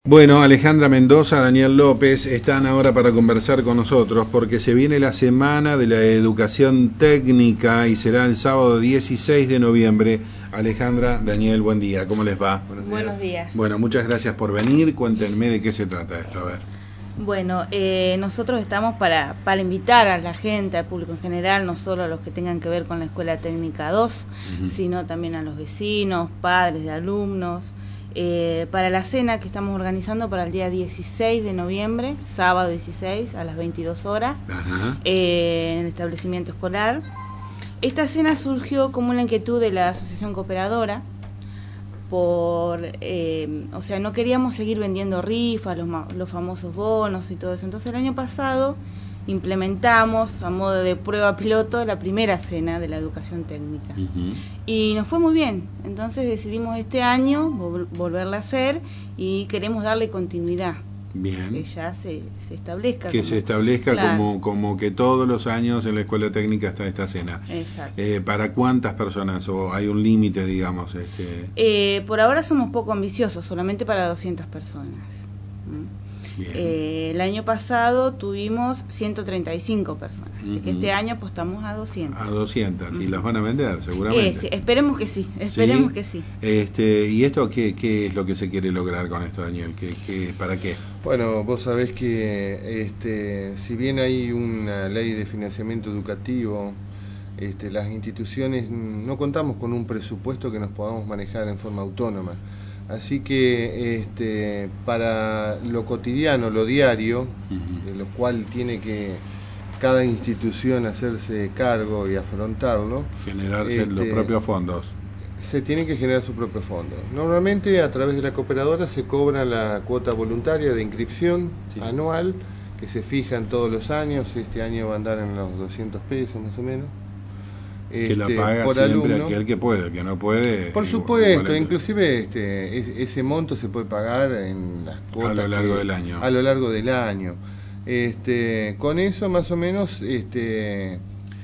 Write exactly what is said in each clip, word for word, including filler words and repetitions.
Bueno, Alejandra Mendoza, Daniel López están ahora para conversar con nosotros porque se viene la Semana de la Educación Técnica y será el sábado dieciséis de noviembre. Alejandra, Daniel, buen día, ¿cómo les va? Buenos días. Buenos días. Bueno, muchas gracias por venir, cuéntenme de qué se trata esto, a ver. Bueno, eh, nosotros estamos para, para invitar a la gente, al público en general, no solo a los que tengan que ver con la Escuela Técnica dos, uh-huh. sino también a los vecinos, padres de alumnos, eh, para la cena que estamos organizando para el día dieciséis de noviembre, sábado dieciséis a las veintidós horas, uh-huh. eh, en el establecimiento escolar. Esta cena surgió como una inquietud de la Asociación Cooperadora, por, eh, o sea, no queríamos seguir vendiendo rifas, los, los famosos bonos y todo eso. Entonces el año pasado implementamos a modo de prueba piloto la primera cena de la educación técnica. Uh-huh. Y nos fue muy bien. Entonces decidimos este año vol- volverla a hacer y queremos darle continuidad. Bien. Que ya se, se establezca. Que como, se establezca claro. como, como que todos los años en la escuela técnica está esta cena. Exacto. Eh, ¿Para cuántas personas? ¿O hay un límite, digamos? Este... Eh, por ahora somos poco ambiciosos, solamente para doscientas personas. ¿Mm? Bien. Eh, el año pasado tuvimos ciento treinta y cinco personas, uh-huh. así que este año apostamos a doscientas. A doscientas, uh-huh. y las van a vender seguramente. Eh, sí, esperemos que sí, esperemos ¿Sí? que sí. Este, ¿Y esto qué, qué es lo que se quiere lograr con esto, Daniel? ¿Qué, qué, ¿Para qué? Bueno, vos sabés que este, si bien hay una ley de financiamiento educativo, este, las instituciones no contamos con un presupuesto que nos podamos manejar en forma autónoma. Así que este, para lo cotidiano, lo diario, uh-huh. de lo cual tiene que cada institución hacerse cargo y afrontarlo. Generarse este, los propios fondos. Se tiene que generar su propio fondo. Normalmente a través de la cooperadora se cobra la cuota voluntaria de inscripción sí. anual, que se fijan todos los años. Este año va a andar en los doscientos pesos más o menos. Que este, la paga por siempre alumno. Aquel que puede, el que no puede. Por supuesto, igual, inclusive este, es, ese monto se puede pagar en las cuotas. A lo largo que, del año. A lo largo del año. Este, con eso más o menos este,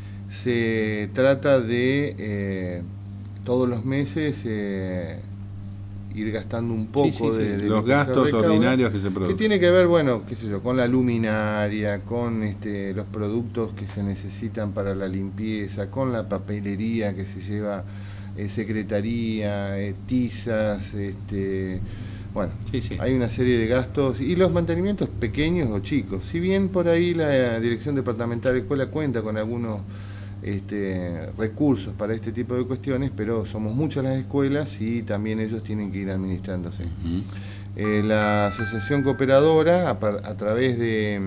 se trata de eh, todos los meses eh, ir gastando un poco sí, sí, sí. de, de los gastos recauda, ordinarios que se producen. Que tiene que ver, bueno, qué sé yo, con la luminaria, con este, los productos que se necesitan para la limpieza, con la papelería que se lleva eh, secretaría, eh, tizas, este, bueno, sí, sí. hay una serie de gastos y los mantenimientos pequeños o chicos. Si bien por ahí la Dirección Departamental de Escuela cuenta con algunos Este, recursos para este tipo de cuestiones, pero somos muchas las escuelas y también ellos tienen que ir administrándose. Uh-huh. Eh, la Asociación Cooperadora, a, a través de,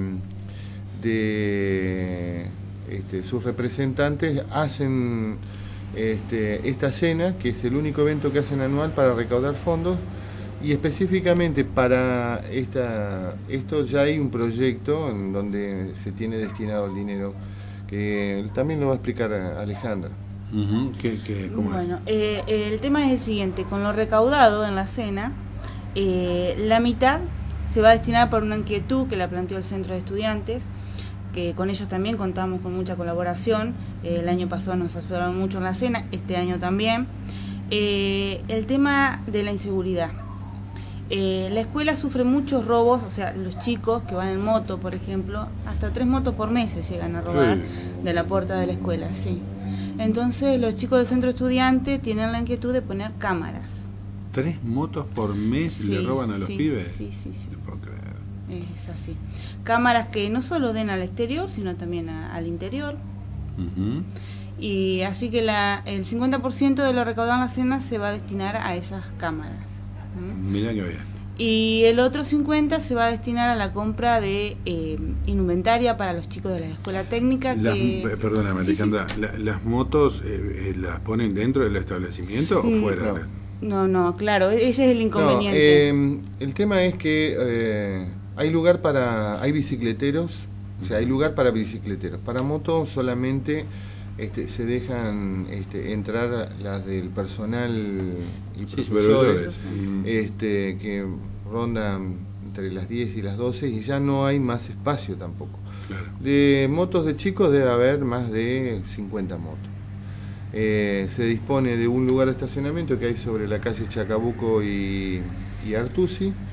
de este, sus representantes, hacen este, esta cena, que es el único evento que hacen anual para recaudar fondos, y específicamente para esta, esto ya hay un proyecto en donde se tiene destinado el dinero, que también lo va a explicar Alejandra. Uh-huh. ¿Qué, qué, cómo bueno, es? Eh, el tema es el siguiente, con lo recaudado en la cena, eh, la mitad se va a destinar para una inquietud que la planteó el Centro de Estudiantes, que con ellos también contamos con mucha colaboración, eh, el año pasado nos ayudaron mucho en la cena, este año también. Eh, el tema de la inseguridad. Eh, la escuela sufre muchos robos, o sea, los chicos que van en moto, por ejemplo, hasta tres motos por mes se llegan a robar sí. de la puerta de la escuela, sí. Entonces los chicos del centro estudiante tienen la inquietud de poner cámaras. ¿Tres motos por mes sí, le roban a los sí, pibes? Sí, sí, sí. No puedo creer. Es así. Cámaras que no solo den al exterior, sino también a, al interior. Uh-huh. Y así que la, el cincuenta por ciento de lo recaudado en la cena se va a destinar a esas cámaras. Mira qué bien. Y el otro cincuenta se va a destinar a la compra de eh, indumentaria para los chicos de la escuela técnica. Las, que... Perdóname, sí, Alejandra, sí. La, ¿las motos eh, las ponen dentro del establecimiento o fuera? No, no, no, claro, ese es el inconveniente. No, eh, el tema es que eh, hay lugar para, hay bicicleteros, o sea, hay lugar para bicicleteros. Para motos solamente Este, se dejan este, entrar las del personal y sí, profesores este, que rondan entre las diez y las doce y ya no hay más espacio tampoco. Claro. De motos de chicos debe haber más de cincuenta motos. Eh, se dispone de un lugar de estacionamiento que hay sobre la calle Chacabuco y, y Artusi,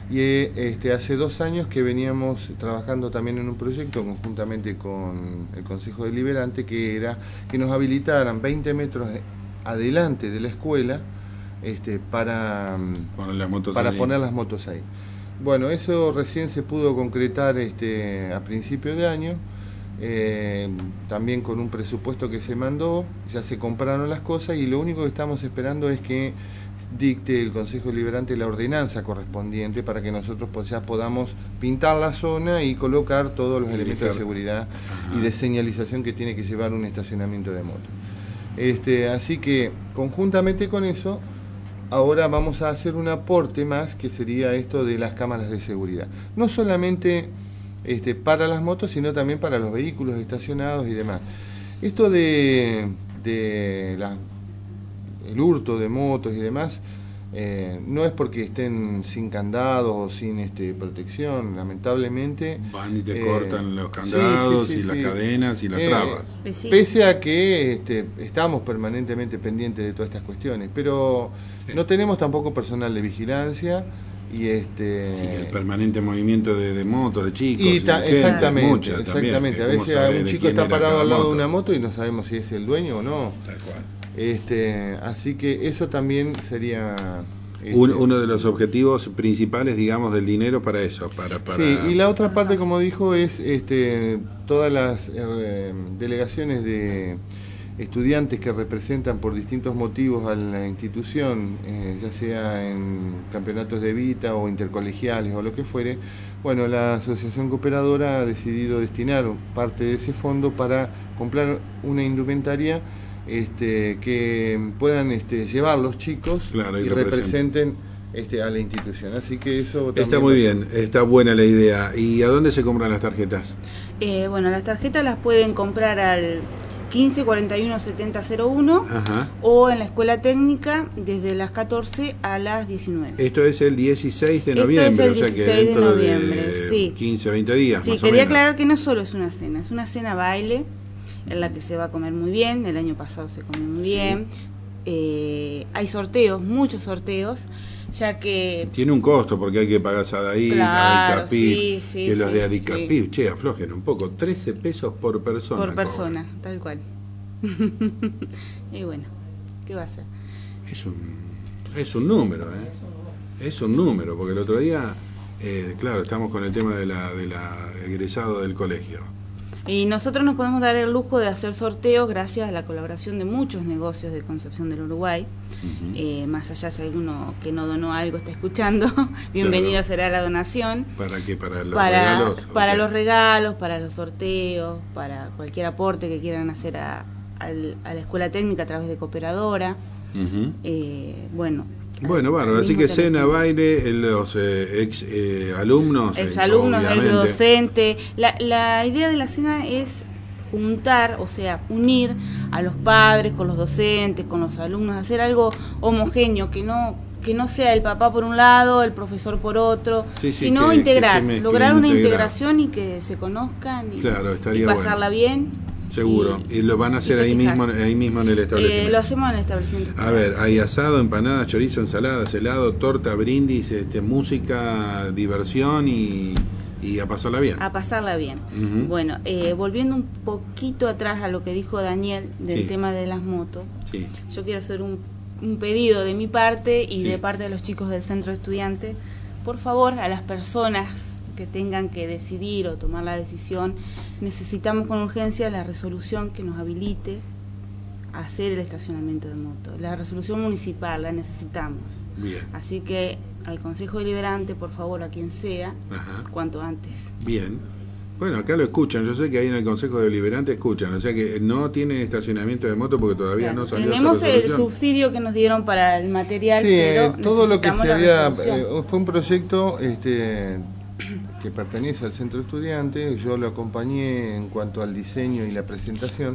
Y eh, este, hace dos años que veníamos trabajando también en un proyecto conjuntamente con el Consejo Deliberante, que era que nos habilitaran veinte metros adelante de la escuela este, para, poner las motos para ahí. poner las motos ahí. Bueno, eso recién se pudo concretar este, a principio de año, eh, también con un presupuesto que se mandó, ya se compraron las cosas y lo único que estamos esperando es que dicte el Consejo Deliberante la ordenanza correspondiente para que nosotros pues ya podamos pintar la zona y colocar todos los y elementos dejar. de seguridad Ajá. y de señalización que tiene que llevar un estacionamiento de moto. Este, así que conjuntamente con eso, ahora vamos a hacer un aporte más, que sería esto de las cámaras de seguridad. No solamente este, para las motos, sino también para los vehículos estacionados y demás. Esto de, de la, el hurto de motos y demás, eh, no es porque estén sin candados o sin este, protección, lamentablemente. Van y te eh, cortan los candados sí, sí, sí, y las sí. cadenas y las Eh, trabas. Pues sí. Pese a que este, estamos permanentemente pendientes de todas estas cuestiones, pero Sí. no tenemos tampoco personal de vigilancia y este Sí, el permanente movimiento de, de motos, de chicos. y y ta- de gente, exactamente, mucha también, exactamente. que A cómo veces saber un de chico quién está era parado cada al lado moto. de una moto y no sabemos si es el dueño o no. Tal cual. Este, así que eso también sería este, Un- uno de los objetivos principales, digamos, del dinero para eso, para, para Sí, y la otra parte, como dijo, es este, todas las eh, delegaciones de estudiantes que representan por distintos motivos a la institución, eh, ya sea en campeonatos de Vita o intercolegiales o lo que fuere. Bueno, la Asociación Cooperadora ha decidido destinar parte de ese fondo para comprar una indumentaria este, que puedan este, llevar los chicos Claro, y y representen. representen este, a la institución. Así que eso también Está muy bien, está buena la idea. ¿Y a dónde se compran las tarjetas? Eh, bueno, las tarjetas las pueden comprar al quince cuarenta y uno setenta cero uno Ajá. o en la escuela técnica desde las catorce a las diecinueve. Esto es el dieciséis de Esto noviembre, es el o sea que dieciséis de dentro noviembre, de sí. quince, veinte días Sí, más o quería menos. aclarar que no solo es una cena, es una cena baile en la que se va a comer muy bien. El año pasado se comió muy Sí. bien. Eh, hay sorteos, muchos sorteos, ya que Tiene un costo porque hay que pagar Sadaí, Claro, Adicapir, sí, sí, que los sí, de Adicapir, sí. che, aflojen un poco, trece pesos por persona. por persona, cobran. tal cual. Y bueno, ¿qué va a hacer? Es un, es un número, ¿eh? Es un número, porque el otro día, eh, claro, estamos con el tema de la, de la egresado del colegio. Y nosotros nos podemos dar el lujo de hacer sorteos gracias a la colaboración de muchos negocios de Concepción del Uruguay. Ujú. Eh, más allá si alguno que no donó algo está escuchando, bienvenida Claro. será la donación. ¿Para qué? ¿Para los para regalos? para Ok. los regalos, para los sorteos, para cualquier aporte que quieran hacer a, al- a la escuela técnica a través de Cooperadora. Ujú. Eh, bueno. Bueno, al- bárbaro, al así mismo que cena, teléfono. baile, los eh, ex eh, alumnos, eh, Exalumnos, obviamente. el docente. La, la idea de la cena es juntar, o sea, unir a los padres con los docentes, con los alumnos, hacer algo homogéneo, que no que no sea el papá por un lado, el profesor por otro, Sí, sí, sino que- integrar, que se mezclen, lograr una integrar. integración y que se conozcan y, Claro, estaría y pasarla bueno. bien. Seguro, y, lo van a hacer y ahí festejar. mismo, ahí mismo en el establecimiento. Eh, lo hacemos en el establecimiento. A ver, hay asado, empanadas, chorizo, ensaladas, helado, torta, brindis, este, música, diversión y, y a pasarla bien. A pasarla bien. Ujú. Bueno, eh, volviendo un poquito atrás a lo que dijo Daniel del Sí. tema de las motos, Sí. yo quiero hacer un, un pedido de mi parte y Sí. de parte de los chicos del centro de estudiantes. Por favor, a las personas que tengan que decidir o tomar la decisión, necesitamos con urgencia la resolución que nos habilite a hacer el estacionamiento de moto. La resolución municipal la necesitamos. Bien. Así que al Consejo Deliberante, por favor, a quien sea, Ajá. cuanto antes. Bien. Bueno, acá lo escuchan. Yo sé que ahí en el Consejo Deliberante escuchan. O sea que no tienen estacionamiento de moto porque todavía Claro, no salió tenemos esa el resolución. subsidio que nos dieron para el material, Sí, pero eh, todo lo que necesitamos se la había resolución. eh, fue un proyecto este, que pertenece al centro estudiante. Yo lo acompañé en cuanto al diseño y la presentación.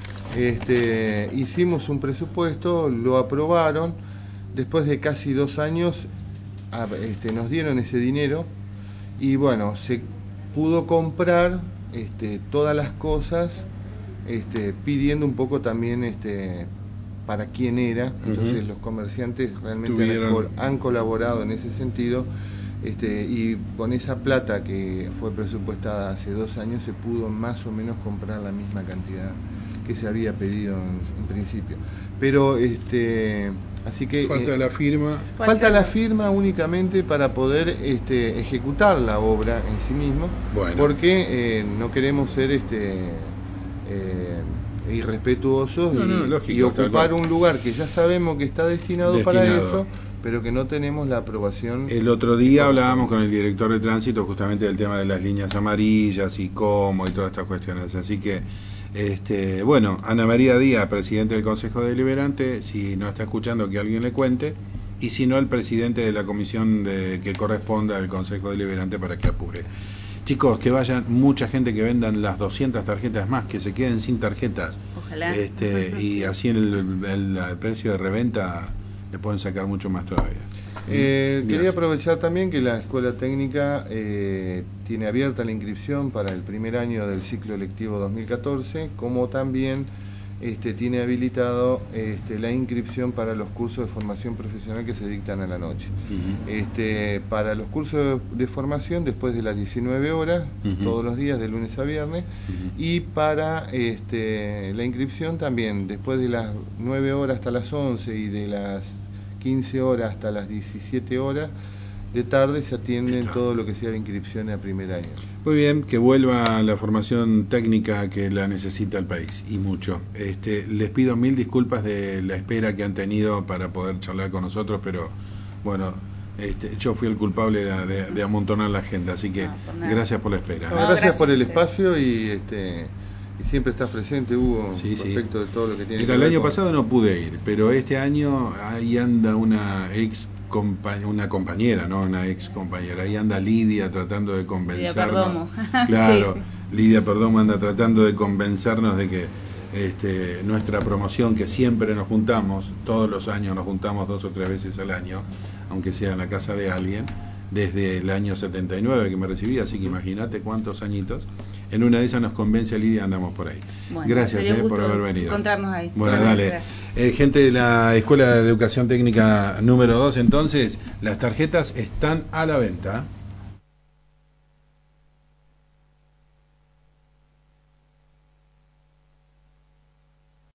Este, hicimos un presupuesto, lo aprobaron. Después de casi dos años a- este, nos dieron ese dinero y bueno, se pudo comprar este, todas las cosas este, pidiendo un poco también este, para quién era. Entonces Ujú. los comerciantes realmente han, Tuvieron- col- han colaborado en ese sentido Este, y con esa plata que fue presupuestada hace dos años se pudo más o menos comprar la misma cantidad que se había pedido en, en principio. Pero este, así que falta eh, la firma. Falta la firma únicamente para poder este, ejecutar la obra en sí mismo, bueno. porque eh, no queremos ser este eh, irrespetuosos no, y, no, lógico, y ocupar un lugar que ya sabemos que está destinado, destinado para eso, pero que no tenemos la aprobación. El otro día hablábamos con el director de tránsito justamente del tema de las líneas amarillas y cómo y todas estas cuestiones, así que este bueno, Ana María Díaz, presidente del Consejo Deliberante, si no está escuchando que alguien le cuente, y si no el presidente de la comisión de, que corresponda al Consejo Deliberante para que apure. Chicos, que vayan mucha gente, que vendan las doscientas tarjetas más, que se queden sin tarjetas. Ojalá. Este, Ojalá, y sí. Así en el, el, el precio de reventa le pueden sacar mucho más todavía. Eh, quería aprovechar también que la Escuela Técnica eh, tiene abierta la inscripción para el primer año del ciclo lectivo dos mil catorce, como también este, tiene habilitado este, la inscripción para los cursos de formación profesional que se dictan a la noche. Uh-huh. este, para los cursos de, de formación después de las diecinueve horas, uh-huh. todos los días de lunes a viernes, uh-huh. y para este, la inscripción también después de las nueve horas hasta las once y de las quince horas hasta las diecisiete horas de tarde se atienden todo lo que sea de inscripción a primer año. Muy bien, que vuelva la formación técnica que la necesita el país, y mucho. Este, les pido mil disculpas de la espera que han tenido para poder charlar con nosotros, pero bueno, este, yo fui el culpable de, de, de amontonar la agenda, así que no, por gracias por la espera. No, gracias, gracias por el espacio y este y siempre estás presente, Hugo, sí, respecto sí. de todo lo que tiene Mira, que ver. El año con... pasado no pude ir, pero este año ahí anda una ex compa una compañera, no una ex compañera, ahí anda Lidia tratando de convencernos. Lidia Perdomo. Claro, sí. Lidia Perdomo anda tratando de convencernos de que este, nuestra promoción, que siempre nos juntamos, todos los años nos juntamos dos o tres veces al año, aunque sea en la casa de alguien, desde el año setenta y nueve que me recibí, así que imagínate cuántos añitos. En una de esas nos convence a Lidia, andamos por ahí. Bueno, gracias eh, por haber venido. Encontrarnos ahí. Bueno, bueno dale. Eh, gente de la Escuela de Educación Técnica número dos, entonces, las tarjetas están a la venta.